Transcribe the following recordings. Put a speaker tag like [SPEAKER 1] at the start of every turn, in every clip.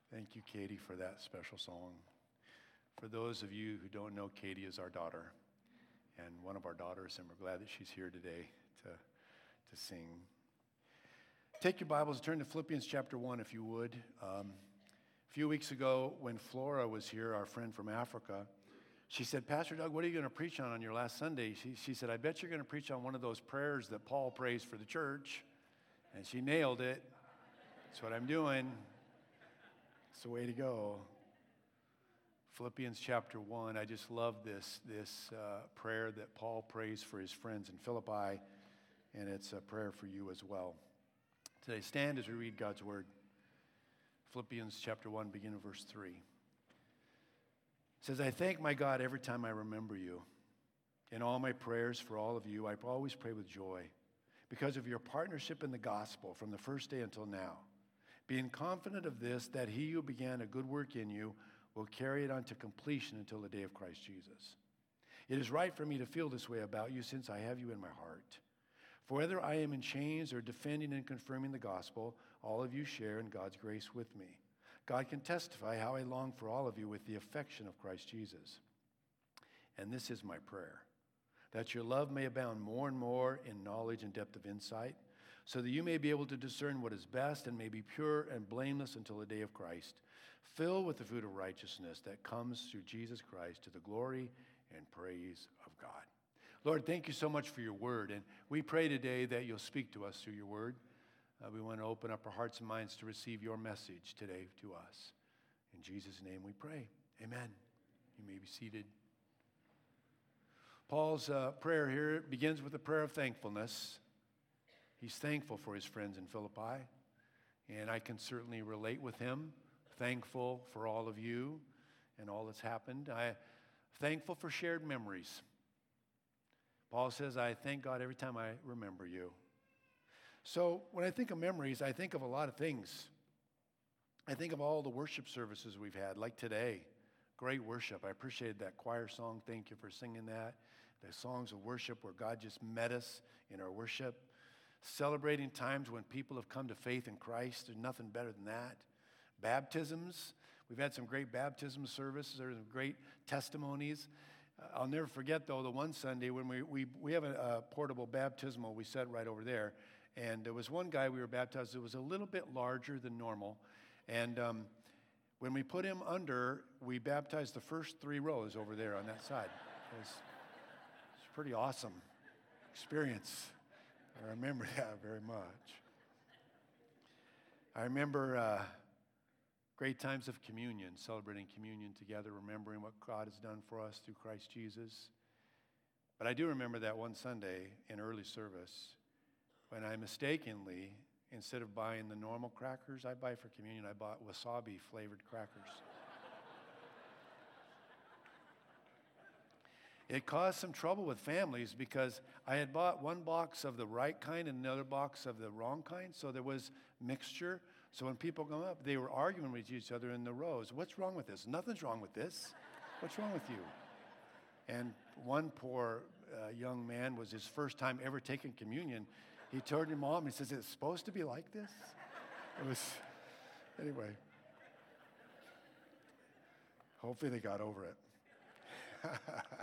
[SPEAKER 1] Thank you, Katie, for that special song. For those of you who don't know, Katie is our daughter, and one of our daughters, and we're glad that she's here today to sing. Take your Bibles and turn to Philippians chapter 1, if you would. A few weeks ago, when Flora was here, our friend from Africa, she said, Pastor Doug, what are you going to preach on your last Sunday? She said, I bet you're going to preach on one of those prayers that Paul prays for the church. And she nailed it. That's what I'm doing. It's the way to go. Philippians chapter 1, I just love this prayer that Paul prays for his friends in Philippi, and it's a prayer for you as well. Today, stand as we read God's word. Philippians chapter 1, beginning of verse 3. It says, I thank my God every time I remember you. In all my prayers for all of you, I always pray with joy because of your partnership in the gospel from the first day until now. Being confident of this, that he who began a good work in you will carry it on to completion until the day of Christ Jesus. It is right for me to feel this way about you since I have you in my heart. For whether I am in chains or defending and confirming the gospel, all of you share in God's grace with me. God can testify how I long for all of you with the affection of Christ Jesus. And this is my prayer, that your love may abound more and more in knowledge and depth of insight, so that you may be able to discern what is best and may be pure and blameless until the day of Christ, filled with the fruit of righteousness that comes through Jesus Christ to the glory and praise of God. Lord, thank you so much for your word, and we pray today that you'll speak to us through your word. We want to open up our hearts and minds to receive your message today to us. In Jesus' name we pray. Amen. You may be seated. Paul's prayer here begins with a prayer of thankfulness. He's thankful for his friends in Philippi, and I can certainly relate with him. Thankful for all of you and all that's happened. I'm thankful for shared memories. Paul says, I thank God every time I remember you. So when I think of memories, I think of a lot of things. I think of all the worship services we've had, like today. Great worship. I appreciated that choir song. Thank you for singing that. The songs of worship where God just met us in our worship. Celebrating times when people have come to faith in Christ. There's nothing better than that. Baptisms. We've had some great baptism services. There's some great testimonies. I'll never forget, though, the one Sunday when we have a portable baptismal we set right over there. And there was one guy we were baptized that was a little bit larger than normal. And when we put him under, we baptized the first 3 rows over there on that side. It was a pretty awesome experience. I remember that very much. I remember great times of communion, celebrating communion together, remembering what God has done for us through Christ Jesus. But I do remember that one Sunday in early service when I mistakenly, instead of buying the normal crackers I buy for communion, I bought wasabi-flavored crackers. It caused some trouble with families because I had bought one box of the right kind and another box of the wrong kind, so there was mixture. So when people come up, they were arguing with each other in the rows. What's wrong with this? Nothing's wrong with this. What's wrong with you? And one poor young man was his first time ever taking communion. He turned to mom and says, is it supposed to be like this? It was, anyway. Hopefully they got over it.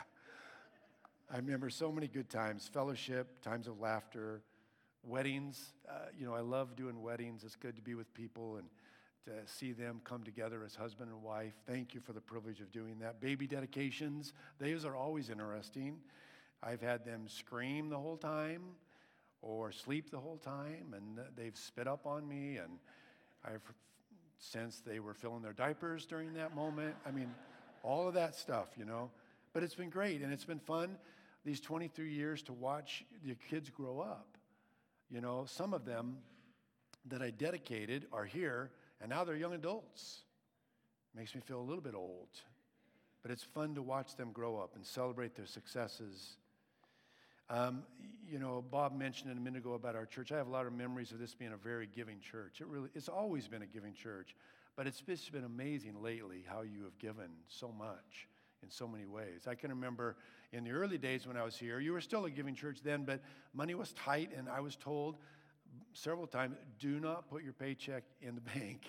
[SPEAKER 1] I remember so many good times, fellowship, times of laughter, weddings. I love doing weddings. It's good to be with people and to see them come together as husband and wife. Thank you for the privilege of doing that. Baby dedications, those are always interesting. I've had them scream the whole time or sleep the whole time, and they've spit up on me, and I've sensed they were filling their diapers during that moment. I mean, all of that stuff, But it's been great, and it's been fun these 23 years to watch the kids grow up. Some of them that I dedicated are here, and now they're young adults. Makes me feel a little bit old. But it's fun to watch them grow up and celebrate their successes. Bob mentioned it a minute ago about our church. I have a lot of memories of this being a very giving church. It's always been a giving church, but it's just been amazing lately how you have given so much in so many ways. I can remember in the early days when I was here, you were still a giving church then, but money was tight, and I was told several times, do not put your paycheck in the bank.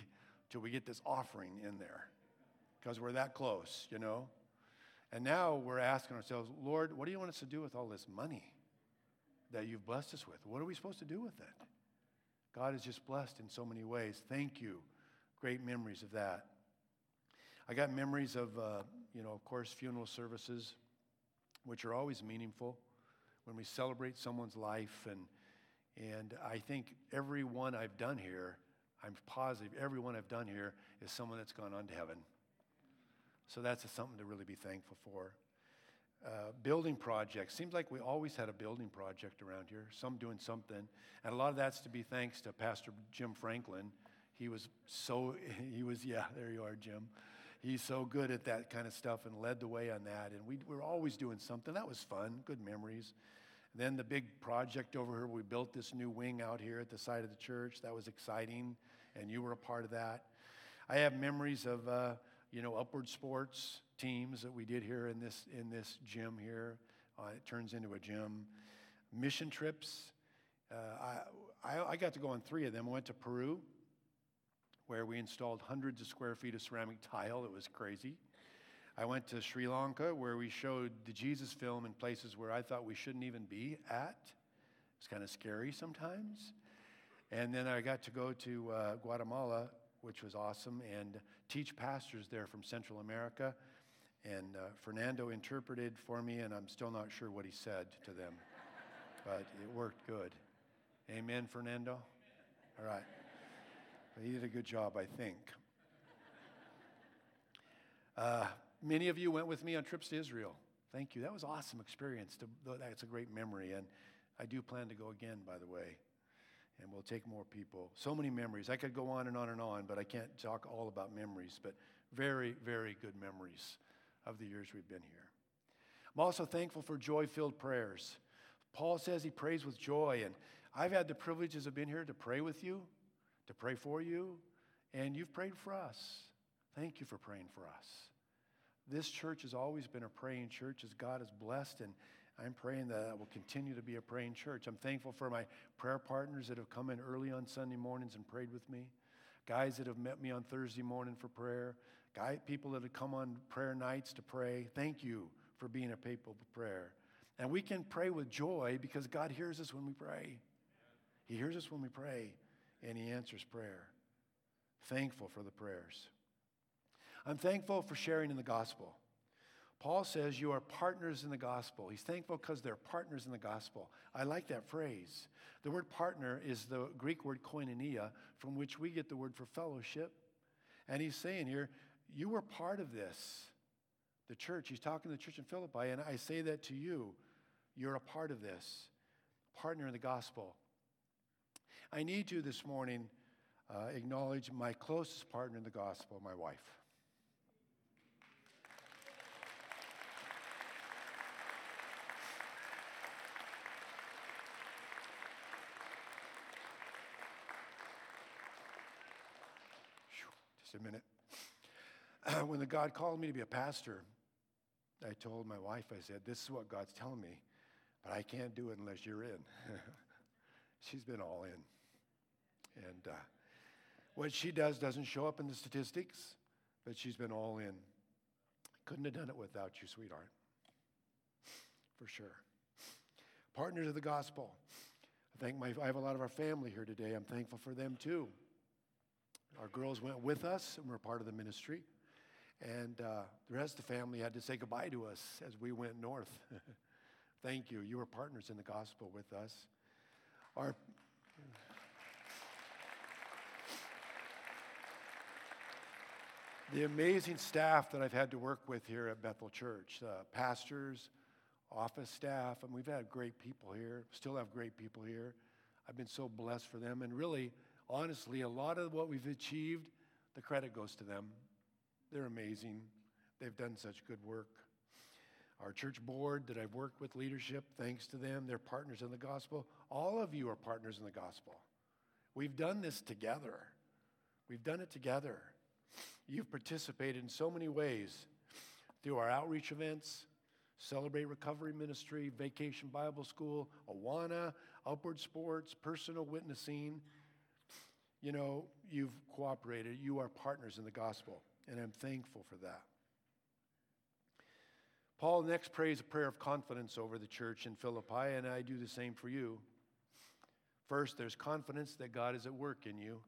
[SPEAKER 1] till we get this offering in there because we're that close, you know. And now we're asking ourselves, Lord, what do you want us to do with all this money that you've blessed us with? What are we supposed to do with it? God is just blessed in so many ways. Thank you. Great memories of that. I got memories of, of course, funeral services, which are always meaningful when we celebrate someone's life. And I think every one I've done here, I'm positive every one I've done here is someone that's gone on to heaven. So that's something to really be thankful for. Building projects. Seems like we always had a building project around here, some doing something. And a lot of that's to be thanks to Pastor Jim Franklin. There you are, Jim. He's so good at that kind of stuff and led the way on that. And we were always doing something. That was fun, good memories. And then the big project over here, we built this new wing out here at the side of the church. That was exciting, and you were a part of that. I have memories of, upward sports teams that we did here in this gym here. It turns into a gym. Mission trips. I got to go on 3 of them. I went to Peru, where we installed hundreds of square feet of ceramic tile. It was crazy. I went to Sri Lanka, where we showed the Jesus film in places where I thought we shouldn't even be at. It's kind of scary sometimes. And then I got to go to Guatemala, which was awesome, and teach pastors there from Central America. And Fernando interpreted for me, and I'm still not sure what he said to them. But it worked good. Amen, Fernando? All right. He did a good job, I think. Many of you went with me on trips to Israel. Thank you. That was an awesome experience. That's a great memory. And I do plan to go again, by the way. And we'll take more people. So many memories. I could go on and on and on, but I can't talk all about memories. But very, very good memories of the years we've been here. I'm also thankful for joy-filled prayers. Paul says he prays with joy. And I've had the privileges of being here to pray with you, to pray for you, and you've prayed for us. Thank you for praying for us. This church has always been a praying church as God has blessed, and I'm praying that it will continue to be a praying church. I'm thankful for my prayer partners that have come in early on Sunday mornings and prayed with me, guys that have met me on Thursday morning for prayer, people that have come on prayer nights to pray. Thank you for being a people of prayer. And we can pray with joy because God hears us when we pray. He hears us when we pray, and He answers prayer. Thankful for the prayers. I'm thankful for sharing in the gospel. Paul says you are partners in the gospel. He's thankful because they're partners in the gospel. I like that phrase. The word partner is the Greek word koinonia, from which we get the word for fellowship. And he's saying here, you were part of this. The church, he's talking to the church in Philippi, and I say that to you. You're a part of this. Partner in the gospel. I need to this morning acknowledge my closest partner in the gospel, my wife. Just a minute. When God called me to be a pastor, I told my wife, I said, this is what God's telling me, but I can't do it unless you're in. She's been all in. And what she does doesn't show up in the statistics, but she's been all in. Couldn't have done it without you, sweetheart. For sure. Partners of the gospel. I have a lot of our family here today. I'm thankful for them too. Our girls went with us and were part of the ministry. And the rest of the family had to say goodbye to us as we went north. Thank you. You were partners in the gospel with us. The amazing staff that I've had to work with here at Bethel Church, pastors, office staff, and we've had great people here, still have great people here. I've been so blessed for them. And really, honestly, a lot of what we've achieved, the credit goes to them. They're amazing. They've done such good work. Our church board that I've worked with leadership, thanks to them, they're partners in the gospel. All of you are partners in the gospel. We've done this together. We've done it together. You've participated in so many ways through our outreach events, Celebrate Recovery Ministry, Vacation Bible School, Awana, Upward Sports, personal witnessing. You know, you've cooperated. You are partners in the gospel, and I'm thankful for that. Paul next prays a prayer of confidence over the church in Philippi, and I do the same for you. First, there's confidence that God is at work in you.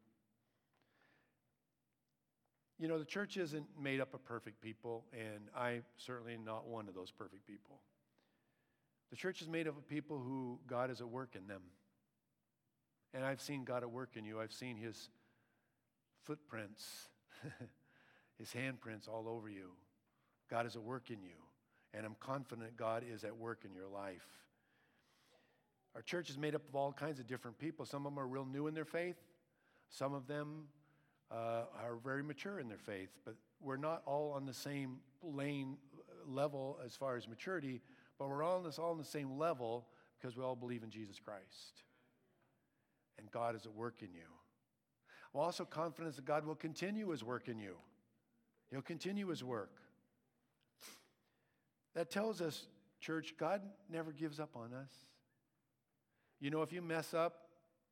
[SPEAKER 1] You know, the church isn't made up of perfect people, and I'm certainly not one of those perfect people. The church is made up of people who God is at work in them. And I've seen God at work in you. I've seen his footprints, his handprints all over you. God is at work in you. And I'm confident God is at work in your life. Our church is made up of all kinds of different people. Some of them are real new in their faith. Some of them are very mature in their faith. But we're not all on the same level as far as maturity, but we're all on the same level because we all believe in Jesus Christ. And God is at work in you. I'm also confident that God will continue his work in you. He'll continue his work. That tells us, church, God never gives up on us. You know, if you mess up,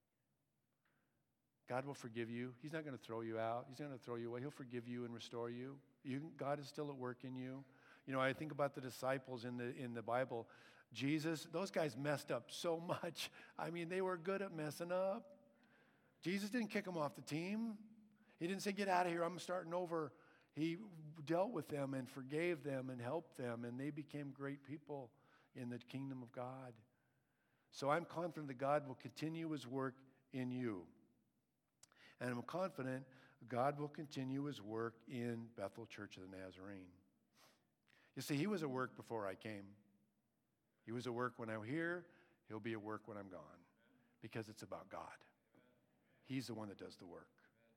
[SPEAKER 1] God will forgive you. He's not going to throw you out. He's not going to throw you away. He'll forgive you and restore you. God is still at work in you. You know, I think about the disciples in the Bible. Jesus, those guys messed up so much. I mean, they were good at messing up. Jesus didn't kick them off the team. He didn't say, get out of here, I'm starting over. He dealt with them and forgave them and helped them, and they became great people in the kingdom of God. So I'm confident that God will continue his work in you. And I'm confident God will continue his work in Bethel Church of the Nazarene. You see, he was at work before I came. He was at work when I'm here. He'll be at work when I'm gone. Because it's about God. He's the one that does the work.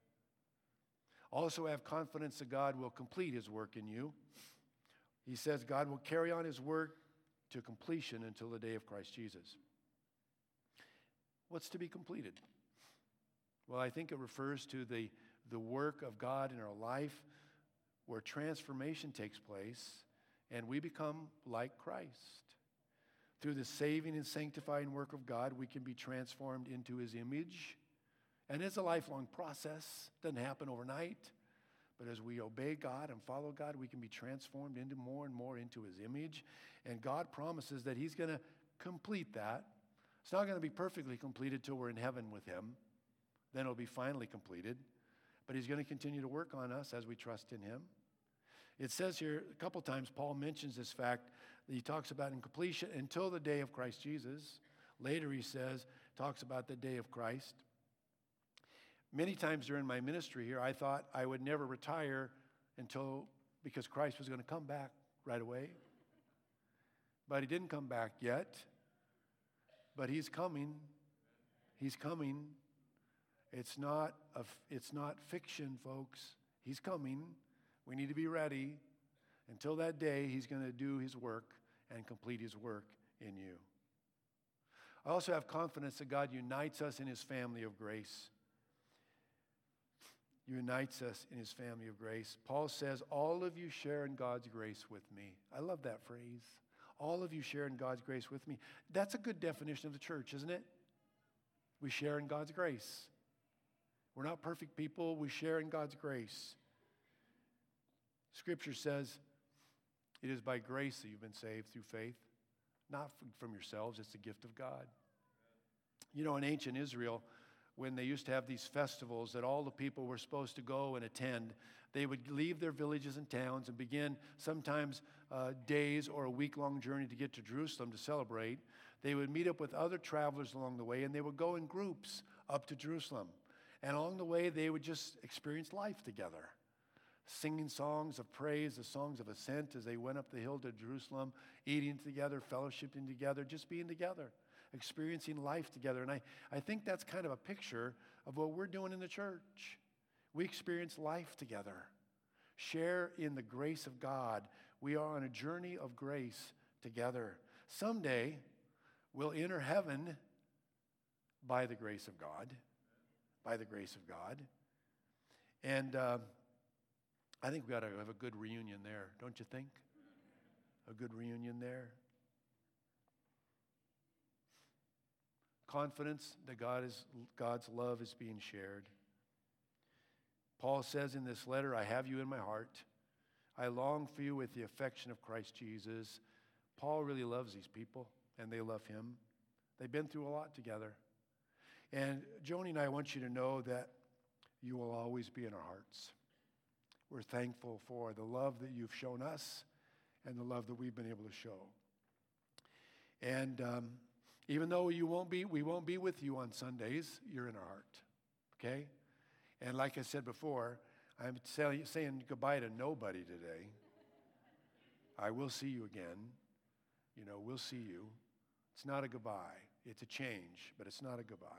[SPEAKER 1] Also have confidence that God will complete his work in you. He says God will carry on his work to completion until the day of Christ Jesus. What's to be completed? Well, I think it refers to the work of God in our life where transformation takes place and we become like Christ. Through the saving and sanctifying work of God, we can be transformed into his image. And it's a lifelong process. It doesn't happen overnight. But as we obey God and follow God, we can be transformed into more and more into his image. And God promises that he's going to complete that. It's not going to be perfectly completed till we're in heaven with him. Then it'll be finally completed. But he's going to continue to work on us as we trust in him. It says here a couple times, Paul mentions this fact that he talks about in completion until the day of Christ Jesus. Later he talks about the day of Christ. Many times during my ministry here, I thought I would never retire because Christ was going to come back right away. But he didn't come back yet. But he's coming. He's coming. It's not fiction, folks. He's coming. We need to be ready. Until that day, he's going to do his work and complete his work in you. I also have confidence that God unites us in his family of grace. Unites us in his family of grace. Paul says, all of you share in God's grace with me. I love that phrase. All of you share in God's grace with me. That's a good definition of the church, isn't it? We share in God's grace. We're not perfect people. We share in God's grace. Scripture says, it is by grace that you've been saved through faith, not from yourselves. It's the gift of God. You know, in ancient Israel, when they used to have these festivals that all the people were supposed to go and attend, they would leave their villages and towns and begin sometimes days or a week-long journey to get to Jerusalem to celebrate. They would meet up with other travelers along the way, and they would go in groups up to Jerusalem. And along the way, they would just experience life together, singing songs of praise, the songs of ascent as they went up the hill to Jerusalem, eating together, fellowshipping together, just being together, experiencing life together. And I think that's kind of a picture of what we're doing in the church. We experience life together, share in the grace of God. We are on a journey of grace together. Someday, we'll enter heaven by the grace of God, by the grace of God. And I think we ought to have a good reunion there, don't you think? A good reunion there. Confidence that God's love is being shared. Paul says in this letter, I have you in my heart. I long for you with the affection of Christ Jesus. Paul really loves these people, and they love him. They've been through a lot together. And Joni and I want you to know that you will always be in our hearts. We're thankful for the love that you've shown us and the love that we've been able to show. And even though we won't be with you on Sundays, you're in our heart, okay? And like I said before, I'm saying goodbye to nobody today. I will see you again. We'll see you. It's not a goodbye. It's a change, but it's not a goodbye.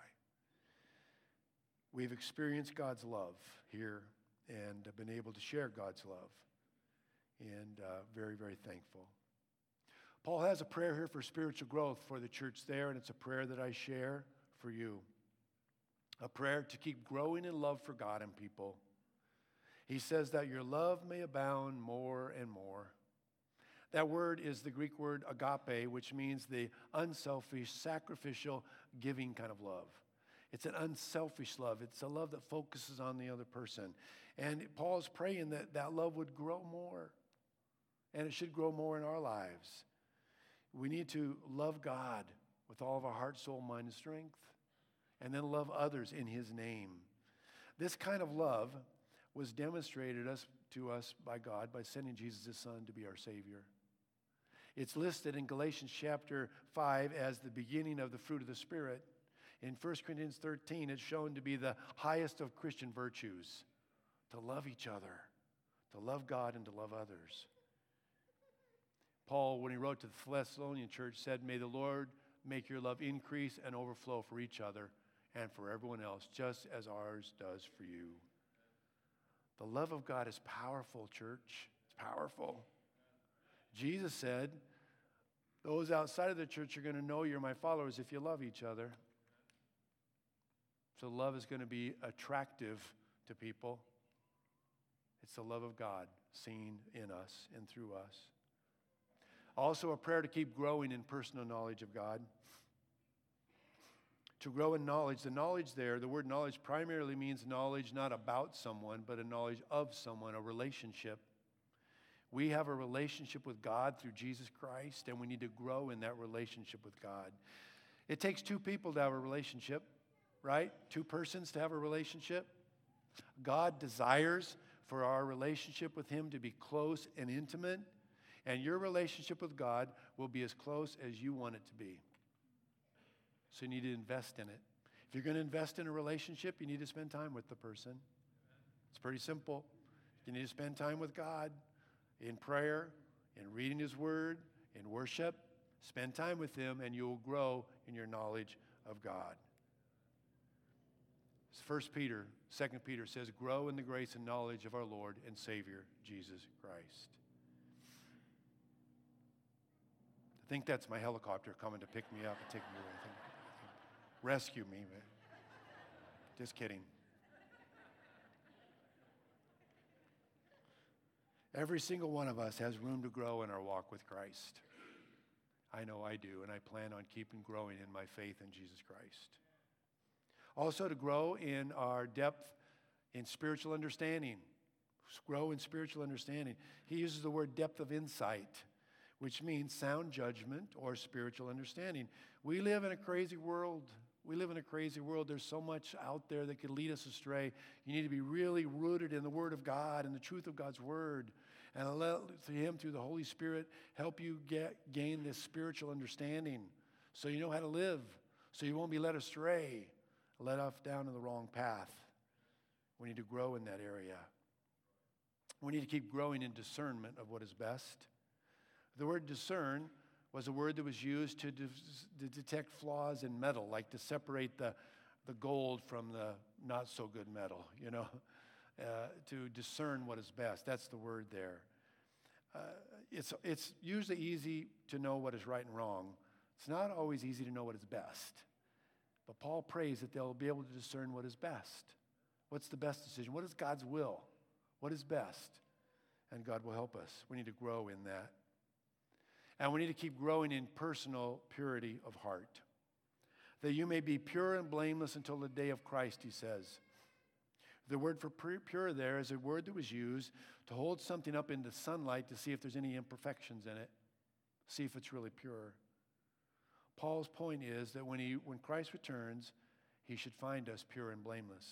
[SPEAKER 1] We've experienced God's love here and been able to share God's love. And very, very thankful. Paul has a prayer here for spiritual growth for the church there, and it's a prayer that I share for you. A prayer to keep growing in love for God and people. He says that your love may abound more and more. That word is the Greek word agape, which means the unselfish, sacrificial, giving kind of love. It's an unselfish love. It's a love that focuses on the other person. And Paul's praying that that love would grow more. And it should grow more in our lives. We need to love God with all of our heart, soul, mind, and strength. And then love others in his name. This kind of love was demonstrated to us by God by sending Jesus, his son, to be our Savior. It's listed in Galatians chapter 5 as the beginning of the fruit of the Spirit. In 1 Corinthians 13, it's shown to be the highest of Christian virtues, to love each other, to love God and to love others. Paul, when he wrote to the Thessalonian church, said, may the Lord make your love increase and overflow for each other and for everyone else, just as ours does for you. The love of God is powerful, church. It's powerful. Jesus said, those outside of the church are going to know you're my followers if you love each other. So love is going to be attractive to people. It's the love of God seen in us and through us. Also a prayer to keep growing in personal knowledge of God. To grow in knowledge. The knowledge there, the word knowledge primarily means knowledge not about someone, but a knowledge of someone, a relationship. We have a relationship with God through Jesus Christ, and we need to grow in that relationship with God. It takes two people to have a relationship, right? Two persons to have a relationship. God desires for our relationship with him to be close and intimate, and your relationship with God will be as close as you want it to be. So you need to invest in it. If you're going to invest in a relationship, you need to spend time with the person. It's pretty simple. You need to spend time with God in prayer, in reading his word, in worship. Spend time with him, and you will grow in your knowledge of God. 1 Peter, 2 Peter says, grow in the grace and knowledge of our Lord and Savior, Jesus Christ. I think that's my helicopter coming to pick me up and take me away. I think rescue me. Just kidding. Every single one of us has room to grow in our walk with Christ. I know I do, and I plan on keeping growing in my faith in Jesus Christ. Also to grow in our depth in spiritual understanding. Grow in spiritual understanding. He uses the word depth of insight, which means sound judgment or spiritual understanding. We live in a crazy world. There's so much out there that could lead us astray. You need to be really rooted in the Word of God and the truth of God's Word. And let him, through the Holy Spirit, help you gain this spiritual understanding so you know how to live, so you won't be led astray, led off down in the wrong path. We need to grow in that area. We need to keep growing in discernment of what is best. The word discern was a word that was used to detect flaws in metal, like to separate the gold from the not-so-good metal, to discern what is best. That's the word there. It's usually easy to know what is right and wrong. It's not always easy to know what is best. But Paul prays that they'll be able to discern what is best. What's the best decision? What is God's will? What is best? And God will help us. We need to grow in that. And we need to keep growing in personal purity of heart. That you may be pure and blameless until the day of Christ, he says. The word for pure there is a word that was used to hold something up into sunlight to see if there's any imperfections in it, see if it's really pure. Paul's point is that when Christ returns, he should find us pure and blameless.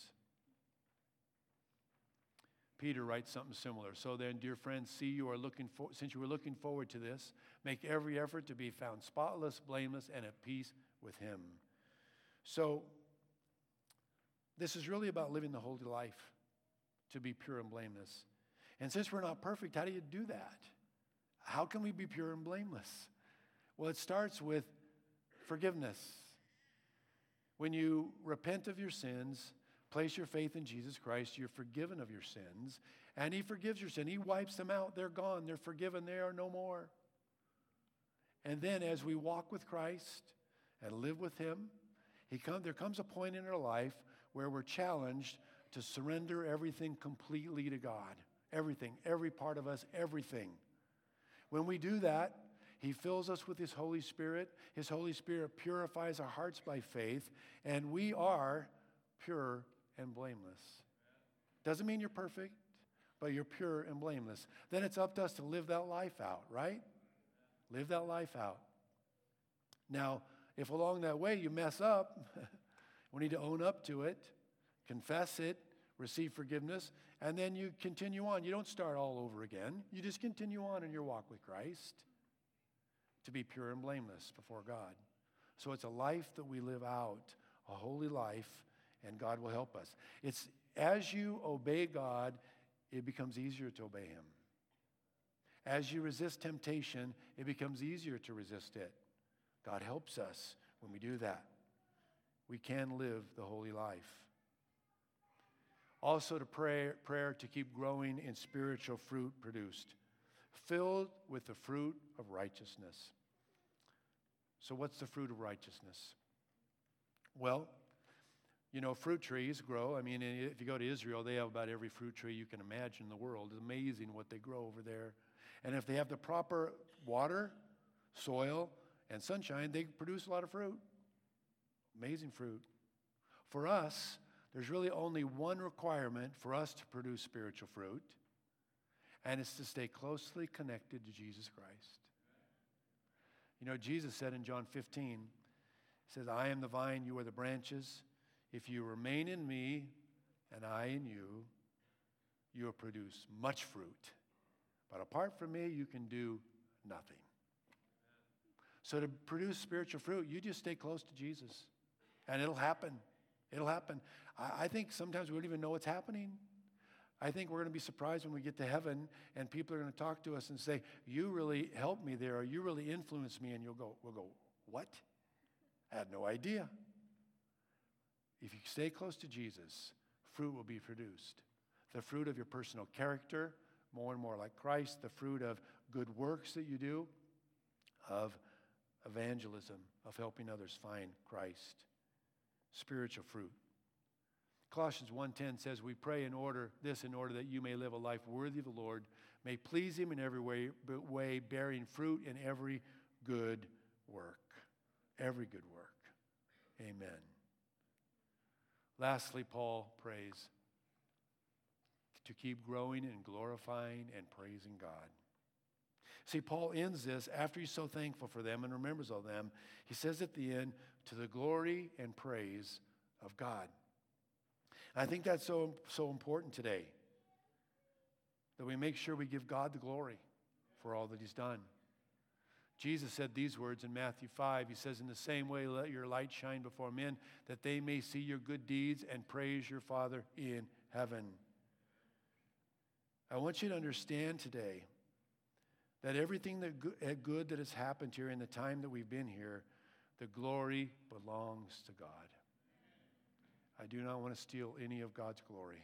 [SPEAKER 1] Peter writes something similar. So then, dear friends, since you were looking forward to this, make every effort to be found spotless, blameless, and at peace with him. So, this is really about living the holy life, to be pure and blameless. And since we're not perfect, how do you do that? How can we be pure and blameless? Well, it starts with forgiveness. When you repent of your sins, place your faith in Jesus Christ, you're forgiven of your sins, and he forgives your sin. He wipes them out. They're gone. They're forgiven. They are no more. And then as we walk with Christ and live with him, there comes a point in our life where we're challenged to surrender everything completely to God. Everything, every part of us, everything. When we do that, he fills us with his Holy Spirit. His Holy Spirit purifies our hearts by faith, and we are pure and blameless. Doesn't mean you're perfect, but you're pure and blameless. Then it's up to us to live that life out, right? Live that life out. Now, if along that way you mess up, we need to own up to it, confess it, receive forgiveness, and then you continue on. You don't start all over again. You just continue on in your walk with Christ to be pure and blameless before God. So it's a life that we live out, a holy life, and God will help us. It's as you obey God, it becomes easier to obey him. As you resist temptation, it becomes easier to resist it. God helps us when we do that. We can live the holy life. Also to prayer to keep growing in spiritual fruit produced, filled with the fruit of righteousness. So what's the fruit of righteousness? Well, you know, fruit trees grow. I mean, if you go to Israel, they have about every fruit tree you can imagine in the world. It's amazing what they grow over there. And if they have the proper water, soil, and sunshine, they produce a lot of fruit. Amazing fruit. For us, there's really only one requirement for us to produce spiritual fruit, and it's to stay closely connected to Jesus Christ. You know, Jesus said in John 15, he says, I am the vine, you are the branches. If you remain in me and I in you, you will produce much fruit. But apart from me, you can do nothing. So to produce spiritual fruit, you just stay close to Jesus, and it'll happen. It'll happen. I think sometimes we don't even know what's happening. I think we're going to be surprised when we get to heaven and people are going to talk to us and say, you really helped me there, or you really influenced me, and we'll go, what? I had no idea. If you stay close to Jesus, fruit will be produced. The fruit of your personal character, more and more like Christ, the fruit of good works that you do, of evangelism, of helping others find Christ. Spiritual fruit. Colossians 1:10 says, we pray in order that you may live a life worthy of the Lord, may please him in every way, bearing fruit in every good work. Every good work. Amen. Lastly, Paul prays to keep growing and glorifying and praising God. See, Paul ends this after he's so thankful for them and remembers all them. He says at the end, to the glory and praise of God. I think that's so important today, that we make sure we give God the glory for all that he's done. Jesus said these words in Matthew 5. He says, in the same way, let your light shine before men, that they may see your good deeds and praise your Father in heaven. I want you to understand today that everything that good that has happened here in the time that we've been here, the glory belongs to God. I do not want to steal any of God's glory.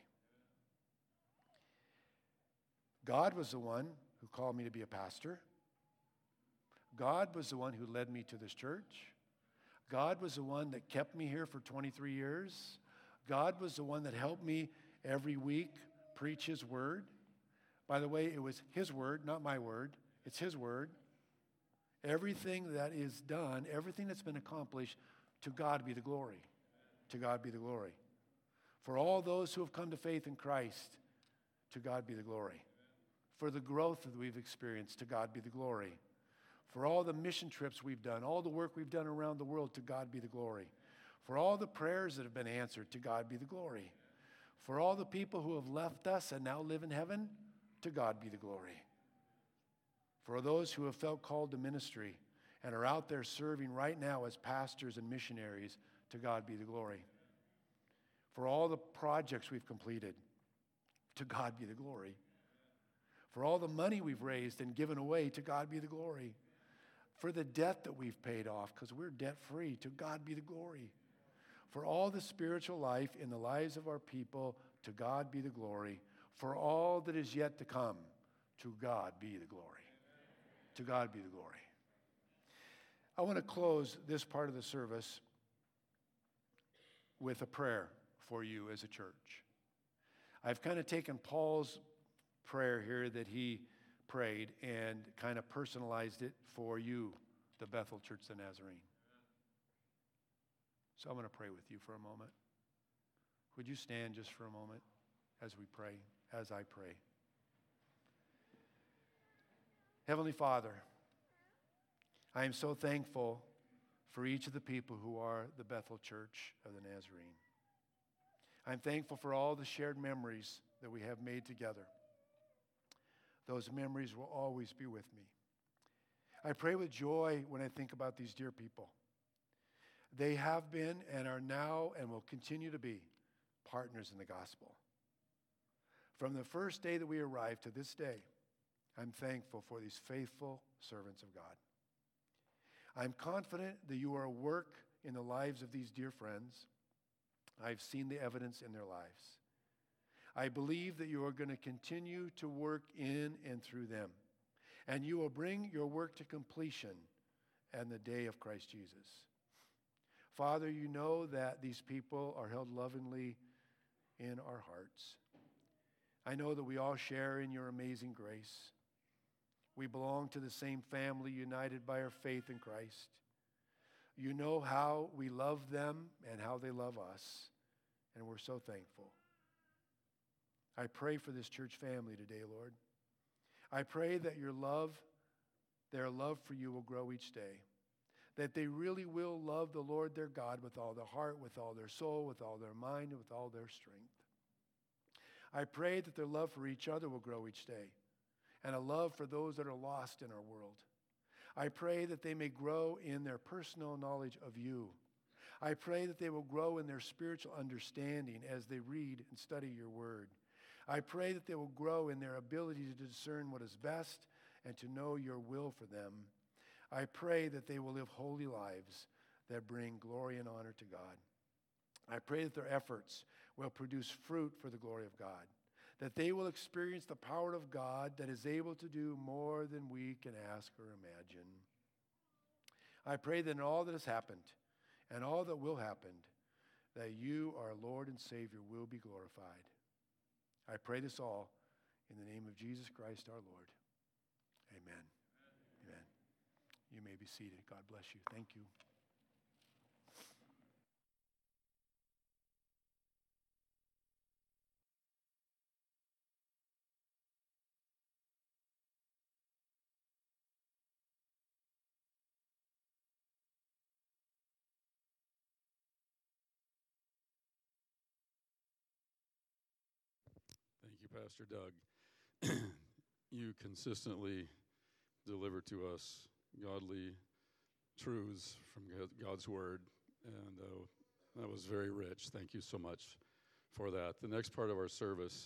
[SPEAKER 1] God was the one who called me to be a pastor. God was the one who led me to this church. God was the one that kept me here for 23 years. God was the one that helped me every week preach his word. By the way, it was his word, not my word. It's his word. Everything that is done, everything that's been accomplished, to God be the glory. To God be the glory. For all those who have come to faith in Christ, to God be the glory. For the growth that we've experienced, to God be the glory. For all the mission trips we've done, all the work we've done around the world, to God be the glory. For all the prayers that have been answered, to God be the glory. For all the people who have left us and now live in heaven, to God be the glory. For those who have felt called to ministry and are out there serving right now as pastors and missionaries, to God be the glory. For all the projects we've completed, to God be the glory. For all the money we've raised and given away, to God be the glory. For the debt that we've paid off, because we're debt-free, to God be the glory. For all the spiritual life in the lives of our people, to God be the glory. For all that is yet to come, to God be the glory. To God be the glory. I want to close this part of the service with a prayer for you as a church. I've kind of taken Paul's prayer here that he prayed and kind of personalized it for you, the Bethel Church of the Nazarene. So I'm going to pray with you for a moment. Would you stand just for a moment as we pray, as I pray? Heavenly Father, I am so thankful for each of the people who are the Bethel Church of the Nazarene. I'm thankful for all the shared memories that we have made together. Those memories will always be with me. I pray with joy when I think about these dear people. They have been and are now and will continue to be partners in the gospel. From the first day that we arrived to this day, I'm thankful for these faithful servants of God. I'm confident that you are at work in the lives of these dear friends. I've seen the evidence in their lives. I believe that you are going to continue to work in and through them, and you will bring your work to completion on the day of Christ Jesus. Father, you know that these people are held lovingly in our hearts. I know that we all share in your amazing grace. We belong to the same family, united by our faith in Christ. You know how we love them and how they love us, and we're so thankful. I pray for this church family today, Lord. I pray that your love, their love for you will grow each day, that they really will love the Lord their God with all their heart, with all their soul, with all their mind, and with all their strength. I pray that their love for each other will grow each day, and a love for those that are lost in our world. I pray that they may grow in their personal knowledge of you. I pray that they will grow in their spiritual understanding as they read and study your word. I pray that they will grow in their ability to discern what is best and to know your will for them. I pray that they will live holy lives that bring glory and honor to God. I pray that their efforts will produce fruit for the glory of God, that they will experience the power of God that is able to do more than we can ask or imagine. I pray that in all that has happened and all that will happen, that you, our Lord and Savior, will be glorified. I pray this all in the name of Jesus Christ our Lord. Amen. Amen. You may be seated. God bless you. Thank you.
[SPEAKER 2] Thank you, Pastor Doug. You consistently deliver to us godly truths from God's Word, and that was very rich. Thank you so much for that. The next part of our service